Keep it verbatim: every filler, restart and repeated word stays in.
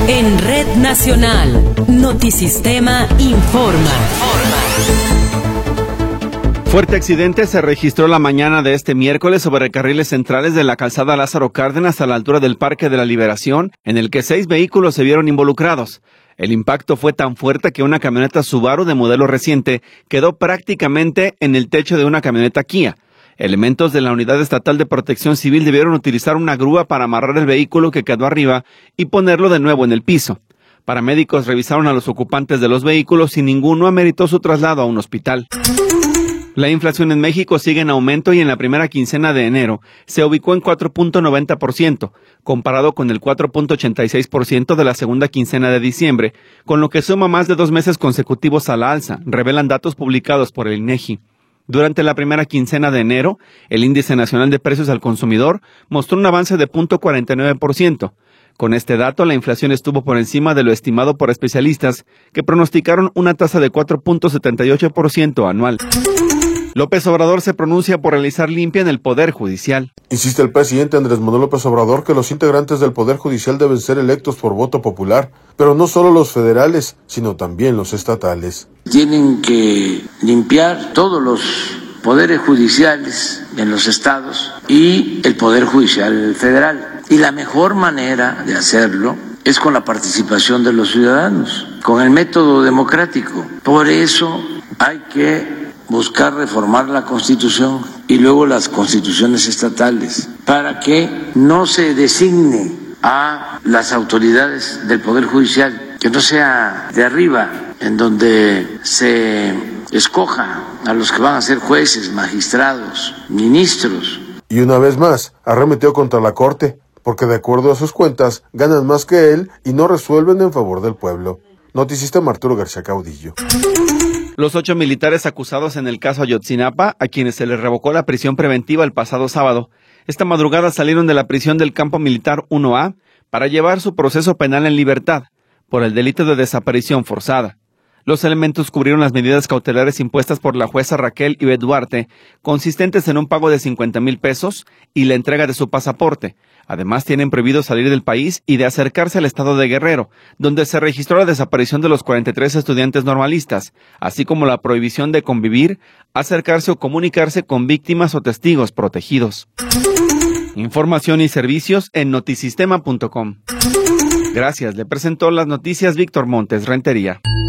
En Red Nacional, Notisistema informa. Fuerte accidente se registró la mañana de este miércoles sobre carriles centrales de la calzada Lázaro Cárdenas a la altura del Parque de la Liberación, en el que seis vehículos se vieron involucrados. El impacto fue tan fuerte que una camioneta Subaru de modelo reciente quedó prácticamente en el techo de una camioneta Kia. Elementos de la Unidad Estatal de Protección Civil debieron utilizar una grúa para amarrar el vehículo que quedó arriba y ponerlo de nuevo en el piso. Paramédicos revisaron a los ocupantes de los vehículos y ninguno ameritó su traslado a un hospital. La inflación en México sigue en aumento y en la primera quincena de enero se ubicó en cuatro punto noventa por ciento, comparado con el cuatro punto ochenta y seis por ciento de la segunda quincena de diciembre, con lo que suma más de dos meses consecutivos a la alza, revelan datos publicados por el INEGI. Durante la primera quincena de enero, el Índice Nacional de Precios al Consumidor mostró un avance de cero punto cuarenta y nueve por ciento. Con este dato, la inflación estuvo por encima de lo estimado por especialistas, que pronosticaron una tasa de cuatro punto setenta y ocho por ciento anual. López Obrador se pronuncia por realizar limpia en el Poder Judicial. Insiste el presidente Andrés Manuel López Obrador que los integrantes del Poder Judicial deben ser electos por voto popular, pero no solo los federales, sino también los estatales. Tienen que limpiar todos los poderes judiciales en los estados y el Poder Judicial federal. Y la mejor manera de hacerlo es con la participación de los ciudadanos, con el método democrático. Por eso hay que buscar reformar la Constitución y luego las constituciones estatales, para que no se designe a las autoridades del Poder Judicial, que no sea de arriba, en donde se escoja a los que van a ser jueces, magistrados, ministros. Y una vez más, arremetió contra la Corte, porque de acuerdo a sus cuentas, ganan más que él y no resuelven en favor del pueblo. Notisistema Arturo García Caudillo. Los ocho militares acusados en el caso Ayotzinapa, a quienes se les revocó la prisión preventiva el pasado sábado, esta madrugada salieron de la prisión del Campo Militar uno A para llevar su proceso penal en libertad por el delito de desaparición forzada. Los elementos cubrieron las medidas cautelares impuestas por la jueza Raquel Ibe Duarte, consistentes en un pago de cincuenta mil pesos y la entrega de su pasaporte. Además, tienen prohibido salir del país y de acercarse al estado de Guerrero, donde se registró la desaparición de los cuarenta y tres estudiantes normalistas, así como la prohibición de convivir, acercarse o comunicarse con víctimas o testigos protegidos. Información y servicios en notisistema punto com. Gracias, le presentó las noticias Víctor Montes Rentería.